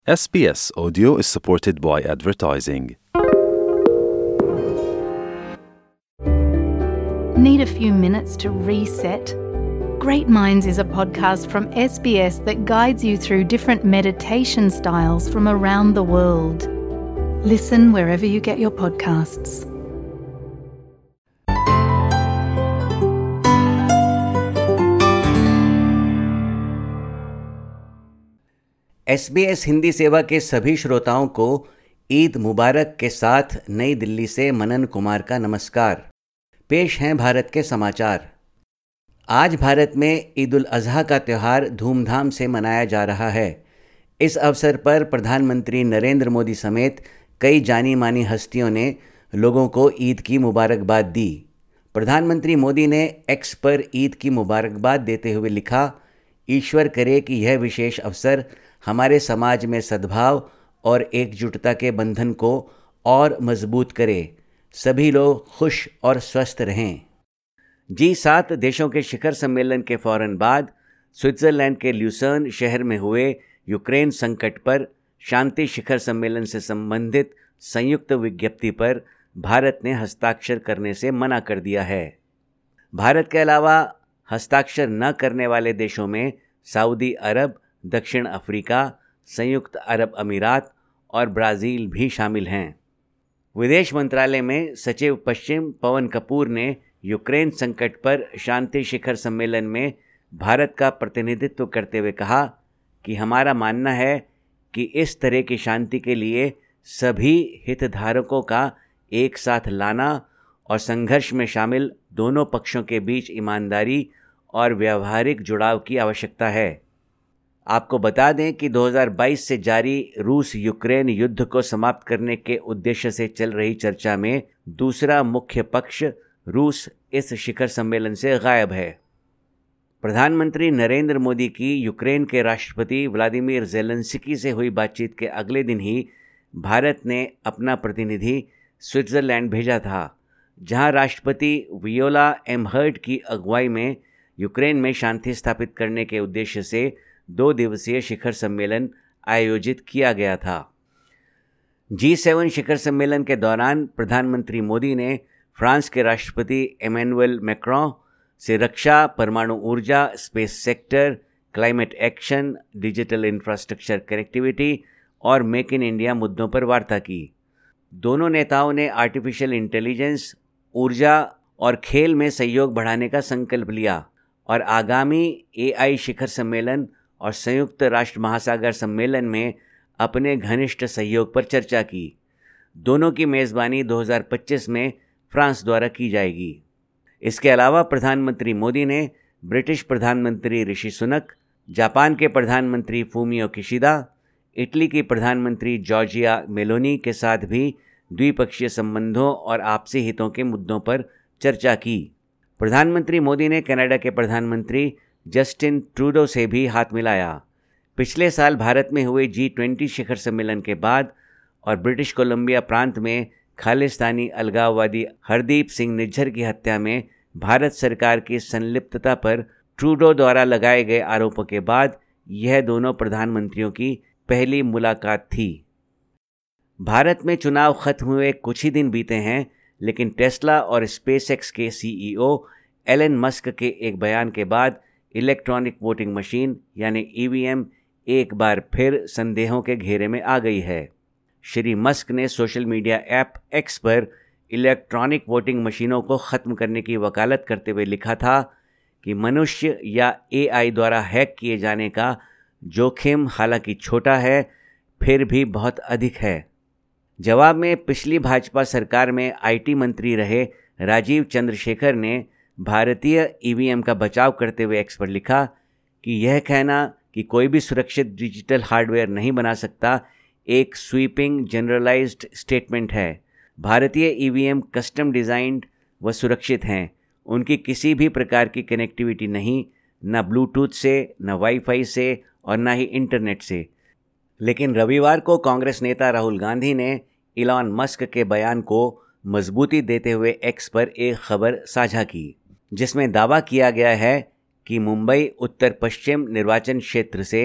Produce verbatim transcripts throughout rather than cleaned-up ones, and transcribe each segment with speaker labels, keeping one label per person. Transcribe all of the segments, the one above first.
Speaker 1: S B S Audio is supported by advertising.
Speaker 2: Need a few minutes to reset? Great Minds is a podcast from S B S that guides you through different meditation styles from around the world. Listen wherever you get your podcasts.
Speaker 3: S B S Hindi सेवा के सभी श्रोताओं को ईद मुबारक के साथ नई दिल्ली से मनन कुमार का नमस्कार। पेश हैं भारत के समाचार। आज भारत में ईद उल अजहा का त्यौहार धूमधाम से मनाया जा रहा है। इस अवसर पर प्रधानमंत्री नरेंद्र मोदी समेत कई जानी मानी हस्तियों ने लोगों को ईद की मुबारकबाद दी। प्रधानमंत्री मोदी ने एक्स पर ईद की मुबारकबाद देते हुए लिखा, ईश्वर करे कि यह विशेष अवसर हमारे समाज में सद्भाव और एकजुटता के बंधन को और मजबूत करे। सभी लोग खुश और स्वस्थ रहें। जी सात देशों के शिखर सम्मेलन के फौरन बाद स्विट्ज़रलैंड के ल्यूसर्न शहर में हुए यूक्रेन संकट पर शांति शिखर सम्मेलन से संबंधित संयुक्त विज्ञप्ति पर भारत ने हस्ताक्षर करने से मना कर दिया है। भारत के अलावा हस्ताक्षर न करने वाले देशों में सऊदी अरब, दक्षिण अफ्रीका, संयुक्त अरब अमीरात और ब्राज़ील भी शामिल हैं। विदेश मंत्रालय में सचिव पश्चिम पवन कपूर ने यूक्रेन संकट पर शांति शिखर सम्मेलन में भारत का प्रतिनिधित्व करते हुए कहा कि हमारा मानना है कि इस तरह की शांति के लिए सभी हितधारकों का एक साथ लाना और संघर्ष में शामिल दोनों पक्षों के बीच ईमानदारी और व्यावहारिक जुड़ाव की आवश्यकता है। आपको बता दें कि दो हज़ार बाईस से जारी रूस यूक्रेन युद्ध को समाप्त करने के उद्देश्य से चल रही चर्चा में दूसरा मुख्य पक्ष रूस इस शिखर सम्मेलन से गायब है। प्रधानमंत्री नरेंद्र मोदी की यूक्रेन के राष्ट्रपति व्लादिमीर ज़ेलेंस्की से हुई बातचीत के अगले दिन ही भारत ने अपना प्रतिनिधि स्विट्ज़रलैंड भेजा था, जहां राष्ट्रपति वियोला एमहर्ट की अगुवाई में यूक्रेन में शांति स्थापित करने के उद्देश्य से दो दिवसीय शिखर सम्मेलन आयोजित किया गया था। जी सेवन शिखर सम्मेलन के दौरान प्रधानमंत्री मोदी ने फ्रांस के राष्ट्रपति इमैनुअल मैक्रों से रक्षा, परमाणु ऊर्जा, space sector, climate action, digital infrastructure connectivity और मेक इन इंडिया मुद्दों पर वार्ता की। दोनों नेताओं ने आर्टिफिशियल इंटेलिजेंस, ऊर्जा और खेल में सहयोग बढ़ाने का संकल्प लिया और आगामी ए आई शिखर सम्मेलन और संयुक्त राष्ट्र महासागर सम्मेलन में अपने घनिष्ठ सहयोग पर चर्चा की। दोनों की मेज़बानी दो हज़ार पच्चीस में फ्रांस द्वारा की जाएगी। इसके अलावा प्रधानमंत्री मोदी ने ब्रिटिश प्रधानमंत्री ऋषि सुनक, जापान के प्रधानमंत्री फूमियो किशिदा, इटली की प्रधानमंत्री जॉर्जिया मेलोनी के साथ भी द्विपक्षीय संबंधों और आपसी हितों के मुद्दों पर चर्चा की। प्रधानमंत्री मोदी ने कनाडा के प्रधानमंत्री जस्टिन ट्रूडो से भी हाथ मिलाया। पिछले साल भारत में हुए जी ट्वेंटी शिखर सम्मेलन के बाद और ब्रिटिश कोलंबिया प्रांत में खालिस्तानी अलगाववादी हरदीप सिंह निज्जर की हत्या में भारत सरकार की संलिप्तता पर ट्रूडो द्वारा लगाए गए आरोपों के बाद यह दोनों प्रधानमंत्रियों की पहली मुलाकात थी। भारत में चुनाव खत्म हुए कुछ ही दिन बीते हैं, लेकिन टेस्ला और स्पेसएक्स के सी ई ओ एलन मस्क के एक बयान के बाद इलेक्ट्रॉनिक वोटिंग मशीन यानी ई वी एम एक बार फिर संदेहों के घेरे में आ गई है। श्री मस्क ने सोशल मीडिया ऐप एक्स पर इलेक्ट्रॉनिक वोटिंग मशीनों को ख़त्म करने की वकालत करते हुए लिखा था कि मनुष्य या ए आई द्वारा हैक किए जाने का जोखिम हालांकि छोटा है, फिर भी बहुत अधिक है। जवाब में पिछली भाजपा सरकार में आई टी मंत्री रहे राजीव चंद्रशेखर ने भारतीय ई वी एम का बचाव करते हुए एक्स पर लिखा कि यह कहना कि कोई भी सुरक्षित डिजिटल हार्डवेयर नहीं बना सकता एक स्वीपिंग जनरलाइज्ड स्टेटमेंट है। भारतीय E V M custom designed व सुरक्षित हैं। उनकी किसी भी प्रकार की कनेक्टिविटी नहीं, न ब्लूटूथ से, न वाईफाई से और न ही इंटरनेट से। लेकिन रविवार को कांग्रेस नेता राहुल गांधी ने इलॉन मस्क के बयान को मजबूती देते हुए एक्स पर एक खबर साझा की, जिसमें दावा किया गया है कि मुंबई उत्तर पश्चिम निर्वाचन क्षेत्र से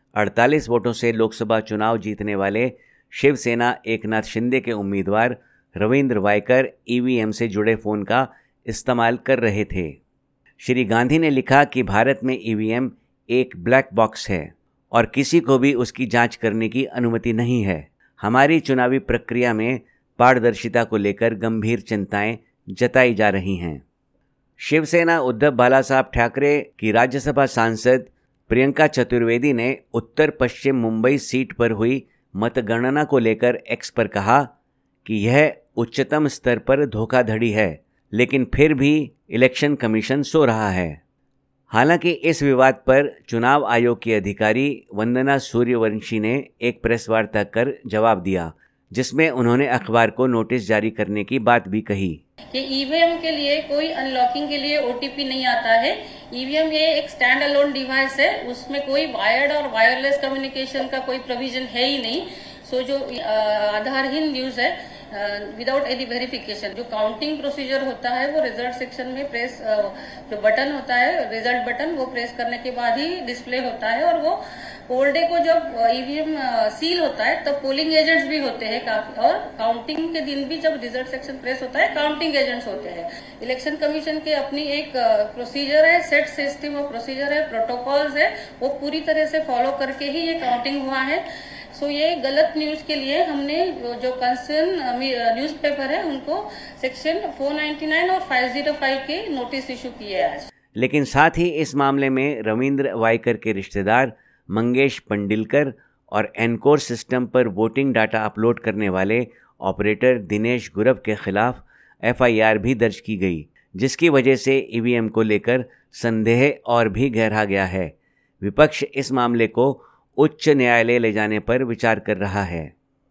Speaker 3: अड़तालीस वोटों से लोकसभा चुनाव जीतने वाले शिवसेना एकनाथ शिंदे के उम्मीदवार रविंद्र वायकर ईवीएम से जुड़े फ़ोन का इस्तेमाल कर रहे थे। श्री गांधी ने लिखा कि भारत में ईवीएम एक ब्लैक बॉक्स है और किसी को भी उसकी जांच करने की अनुमति नहीं है। हमारी चुनावी प्रक्रिया में पारदर्शिता को लेकर गंभीर चिंताएं जताई जा रही हैं। शिवसेना उद्धव बालासाहब ठाकरे की राज्यसभा सांसद प्रियंका चतुर्वेदी ने उत्तर पश्चिम मुंबई सीट पर हुई मतगणना को लेकर एक्स पर कहा कि यह उच्चतम स्तर पर धोखाधड़ी है, लेकिन फिर भी इलेक्शन कमीशन सो रहा है। हालांकि इस विवाद पर चुनाव आयोग की अधिकारी वंदना सूर्यवंशी ने एक प्रेस वार्ता कर जवाब दिया, जिसमें उन्होंने अखबार को नोटिस जारी करने की बात भी कही
Speaker 4: कि ईवीएम के लिए कोई अनलॉकिंग के लिए ओटीपी नहीं आता है। ईवीएम ये एक स्टैंड अलोन डिवाइस है, उसमें कोई वायर्ड और वायरलेस कम्युनिकेशन का कोई प्रोविजन है ही नहीं। सो जो आधारहीन न्यूज़ है विदाउट एनी वेरिफिकेशन, जो काउंटिंग प्रोसीजर होता है वो रिजल्ट सेक्शन में प्रेस जो बटन होता है रिजल्ट बटन, वो प्रेस करने के बाद ही डिस्प्ले होता है। और वो पोल डे को जब ईवीएम सील होता है तब पोलिंग एजेंट्स भी होते हैं काफी, और काउंटिंग के दिन भी जब रिजल्ट सेक्शन प्रेस होता है काउंटिंग एजेंट्स होते हैं। इलेक्शन कमीशन के अपनी एक प्रोसीजर है, सेट सिस्टम ऑफ प्रोसीजर है, प्रोटोकॉल्स है, वो पूरी तरह से फॉलो करके ही ये काउंटिंग हुआ है। सो so, ये गलत न्यूज़ के लिए हमने जो कंसर्न न्यूज़पेपर है उनको सेक्शन चार सौ निन्यानवे और पाँच सौ पाँच के नोटिस इशू किए आज।
Speaker 3: लेकिन साथ ही इस मामले में रविंद्र वायकर के रिश्तेदार मंगेश पंडिलकर और एनकोर सिस्टम पर वोटिंग डाटा अपलोड करने वाले ऑपरेटर दिनेश गुरव के खिलाफ एफआईआर भी दर्ज की गई, जिसकी वजह से ईवीएम को लेकर संदेह और भी गहरा गया है। विपक्ष इस मामले को उच्च न्यायालय ले जाने पर विचार कर रहा है।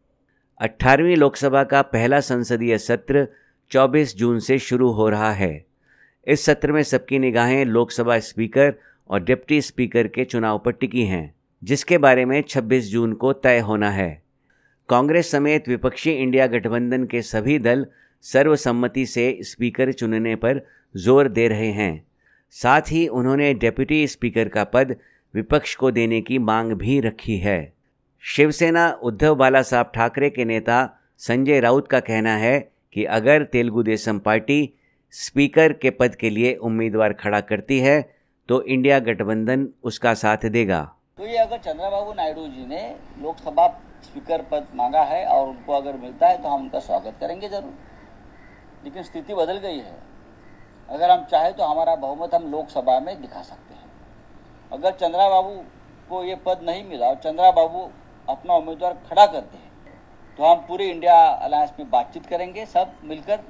Speaker 3: अठारहवीं लोकसभा का पहला संसदीय सत्र चौबीस जून से शुरू हो रहा है। इस सत्र में सबकी निगाहें लोकसभा स्पीकर और डिप्टी स्पीकर के चुनाव पर टिकी हैं, जिसके बारे में छब्बीस जून को तय होना है। कांग्रेस समेत विपक्षी इंडिया गठबंधन के सभी दल सर्वसम्मति से स्पीकर चुनने पर जोर दे रहे हैं। साथ ही उन्होंने डिप्टी स्पीकर का पद विपक्ष को देने की मांग भी रखी है। शिवसेना उद्धव बालासाहब ठाकरे के नेता संजय राउत का कहना है कि अगर तेलुगु देशम पार्टी स्पीकर के पद के लिए उम्मीदवार खड़ा करती है तो इंडिया गठबंधन उसका साथ देगा।
Speaker 5: तो ये अगर चंद्रबाबू नायडू जी ने लोकसभा स्पीकर पद मांगा है और उनको अगर मिलता है तो हम उनका स्वागत करेंगे जरूर, लेकिन स्थिति बदल गई है। अगर हम चाहे तो हमारा बहुमत हम लोकसभा में दिखा सकते हैं। अगर चंद्रबाबू को ये पद नहीं मिला और चंद्रबाबू अपना उम्मीदवार खड़ा करते हैं तो हम पूरे इंडिया अलायंस में बातचीत करेंगे सब मिलकर,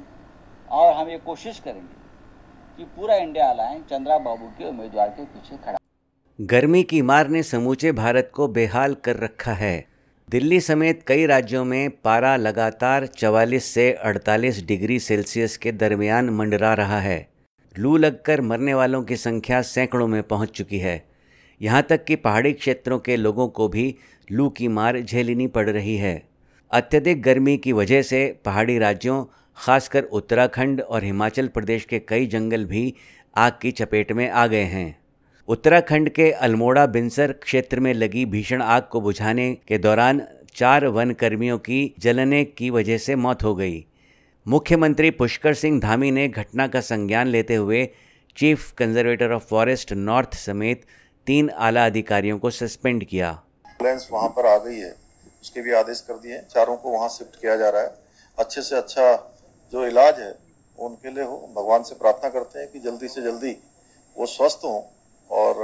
Speaker 5: और हम ये कोशिश करेंगे कि पूरा इंडिया अलायंस चंद्रबाबू के उम्मीदवार के पीछे खड़ा।
Speaker 3: गर्मी की मार ने समूचे भारत को बेहाल कर रखा है। दिल्ली समेत कई राज्यों में पारा लगातार चवालीस से अड़तालीस डिग्री सेल्सियस के दरमियान मंडरा रहा है। लू लगकर मरने वालों की संख्या सैकड़ों में पहुंच चुकी है। यहाँ तक कि पहाड़ी क्षेत्रों के लोगों को भी लू की मार झेलनी पड़ रही है। अत्यधिक गर्मी की वजह से पहाड़ी राज्यों, खासकर उत्तराखंड और हिमाचल प्रदेश के कई जंगल भी आग की चपेट में आ गए हैं। उत्तराखंड के अल्मोड़ा बिनसर क्षेत्र में लगी भीषण आग को बुझाने के दौरान चार वन कर्मियों की जलने की वजह से मौत हो गई। मुख्यमंत्री पुष्कर सिंह धामी ने घटना का संज्ञान लेते हुए chief conservator of forest north समेत तीन आला अधिकारियों को सस्पेंड किया।
Speaker 6: एम्बुलेंस वहाँ पर आ गई है, उसके भी आदेश कर दिए। चारों को वहाँ शिफ्ट किया जा रहा है। अच्छे से अच्छा जो इलाज है उनके लिए हो। भगवान से प्रार्थना करते हैं कि जल्दी से जल्दी वो स्वस्थ हों और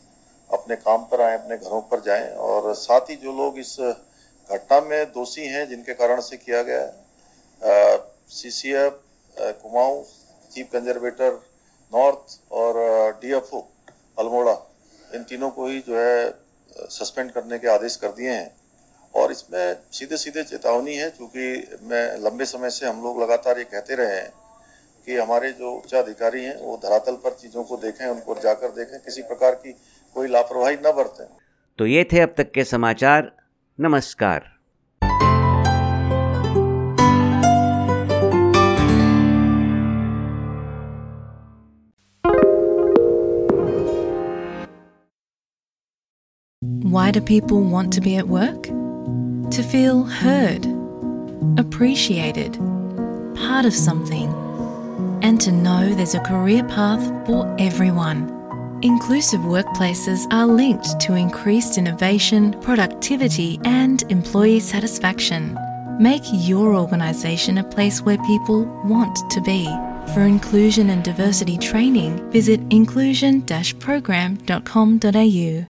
Speaker 6: अपने काम पर आएँ, अपने घरों पर जाएं। और साथ ही जो लोग इस घटना में दोषी हैं जिनके कारण से किया गया है, CCF Kumaon, chief conservator north और डीएफओ अल्मोड़ा, इन तीनों को ही जो है सस्पेंड करने के आदेश कर दिए हैं। और इसमें सीधे सीधे चेतावनी है, क्योंकि मैं लंबे समय से हम लोग लगातार ये कहते रहे हैं कि हमारे जो उच्च अधिकारी हैं वो धरातल पर चीज़ों को देखें, उनको जाकर देखें, किसी प्रकार की कोई लापरवाही न बरतें।
Speaker 3: तो ये थे अब तक के समाचार। नमस्कार।
Speaker 7: Why do people want to be at work? To feel heard, appreciated, part of something, and to know there's a career path for everyone. Inclusive workplaces are linked to increased innovation, productivity, and employee satisfaction. Make your organisation a place where people want to be. For inclusion and diversity training, visit inclusion dash program dot com dot a u.